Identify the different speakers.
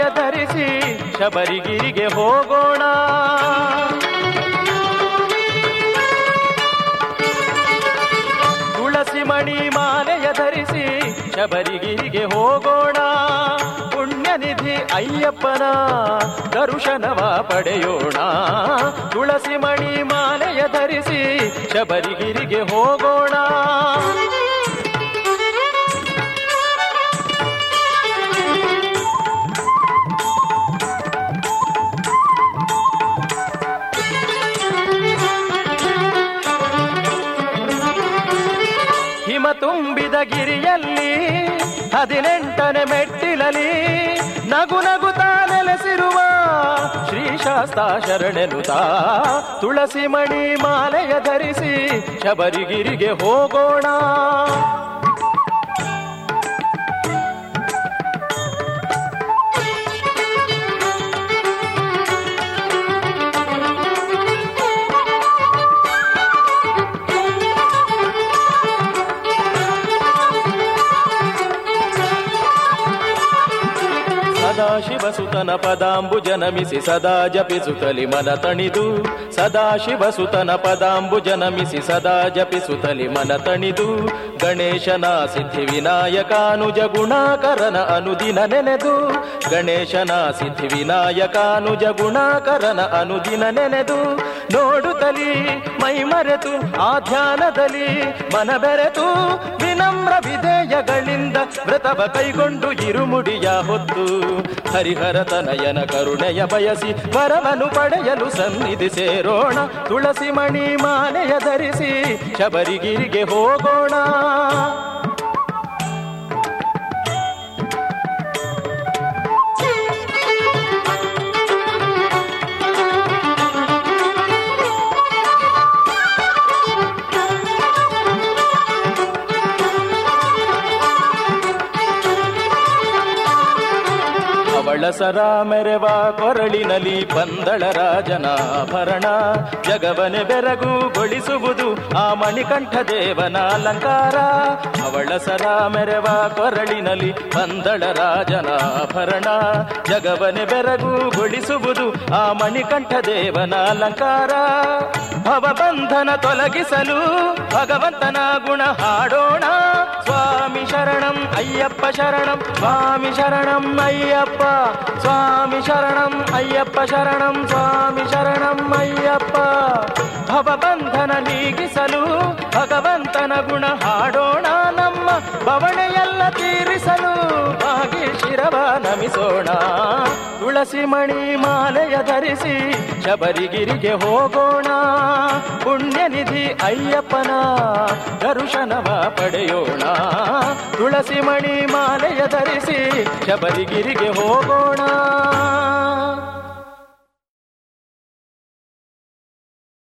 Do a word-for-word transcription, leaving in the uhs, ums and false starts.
Speaker 1: ಧರಿಸಿ ಶಬರಿಗಿರಿಗೆ ಹೋಗೋಣ. ತುಳಸಿ ಮಣಿ ಮಾಲೆಯ ಧರಿಸಿ ಶಬರಿಗಿರಿಗೆ ಹೋಗೋಣ. ಪುಣ್ಯನಿಧಿ ಅಯ್ಯಪ್ಪನ ದರ್ಶನವ ಪಡೆಯೋಣ. ತುಳಸಿ ಮಣಿ ಮಾಲೆಯ ಧರಿಸಿ ಶಬರಿಗಿರಿಗೆ ಹೋಗೋಣ. ಹಿಮ ತುಂಬಿದ ಗಿರಿಯಲ್ಲಿ ಹದಿನೆಂಟನೇ ಮೆಟ್ಟಿಲಲಿ ನಗು ನಗುತ್ತಾ ನೆಲೆಸಿರುವ ಶ್ರೀಶಾಸ್ತ ಶರಣೆನುತಾ ತುಳಸಿ ಮಣಿ ಮಾಲೆಯ ಧರಿಸಿ ಶಬರಿಗಿರಿಗೆ ಹೋಗೋಣ. ಸದಾಶಿವಸುತನ ಪದಾಂಬುಜ ನಮಿಸಿ ಸದಾ ಜಪಿಸುತ್ತಲಿ ಮನ ತಣಿದು. ಸದಾಶಿವಸುತನ ಪದಾಂಬುಜ ನಮಿಸಿ ಸದಾ ಜಪಿಸುತ್ತಲಿ ಮನ ತಣಿದು. ಗಣೇಶನ ಸಿದ್ಧಿ ವಿನಾಯಕಾನುಜ ಗುಣಾಕರನ ಅನುದಿನ ನೆನೆದು. ಗಣೇಶನ ಸಿದ್ಧಿ ವಿನಾಯಕಾನುಜ ಗುಣಾಕರನ ಅನುದಿನ ನೆನೆದು. ನೋಡುತ್ತಲಿ ಮೈ ಮರೆತು ಆ ಧ್ಯಾನದಲ್ಲಿ ಮನ ಬೆರೆತು ವಿನಮ್ರ ವಿಧೇಯಗಳಿಂದ ವ್ರತವ ಕೈಗೊಂಡು ಇರುಮುಡಿಯ ಹೊತ್ತು ಹರಿಹರ ತನಯನ ಕರುಣೆಯ ಬಯಸಿ ವರವನ್ನು ಪಡೆಯಲು ಸನ್ನಿಧಿ ಸೇರೋಣ. ತುಳಸಿ ಮಣಿ ಮಾಲೆಯ ಧರಿಸಿ ಶಬರಿಗಿರಿಗೆ ಹೋಗೋಣ. ಅವಳಸರ ಮೆರೆವ ಕೊರಳಿನಲಿ ಪಂದಳ ರಾಜನಾಭರಣ. ಜಗವನೆ ಬೆರಗುಗೊಳಿಸುವುದು ಆ ಮಣಿಕಂಠ ದೇವನ ಅಲಂಕಾರ. ಅವಳಸರ ಮೆರೆವ ಕೊರಳಿನಲಿ ಪಂದಳ ರಾಜನಾಭರಣ. ಜಗವನೆ ಬೆರಗುಗೊಳಿಸುವುದು ಆ ಮಣಿಕಂಠ ದೇವನ ಅಲಂಕಾರ. ಭವಬಂಧನ ತೊಲಗಿಸಲು ಭಗವಂತನ ಗುಣ ಹಾಡೋಣ. ಸ್ವಾಮಿ ಶರಣಂ ಅಯ್ಯಪ್ಪ ಶರಣಂ ಸ್ವಾಮಿ ಶರಣಂ ಅಯ್ಯಪ್ಪ ಸ್ವಾಮಿ ಶರಣಂ ಅಯ್ಯಪ್ಪ ಶರಣಂ ಸ್ವಾಮಿ ಶರಣಂ ಅಯ್ಯಪ್ಪ. ಭವಬಂಧನ ನೀಗಿಸಲು ಭಗವಂತನ ಗುಣ ಹಾಡೋಣ. ನಮ್ಮ ಬವಣೆಯೆಲ್ಲ ತೀರಿಸಲು ಬಾಗಿ ಶಿರವ ನಮಿಸೋಣ. ತುಳಸಿ ಮಣಿ ಮಾಲೆಯ ಧರಿಸಿ ಶಬರಿಗಿರಿಗೆ ಹೋಗೋಣ. ಪುಣ್ಯನಿಧಿ ಅಯ್ಯಪ್ಪನ ದರ್ಶನವ ಪಡೆಯೋಣ. ತುಳಸಿ ಮಣಿ ಮಾಲೆಯ ಧರಿಸಿ ಶಬರಿಗಿರಿಗೆ ಹೋಗೋಣ.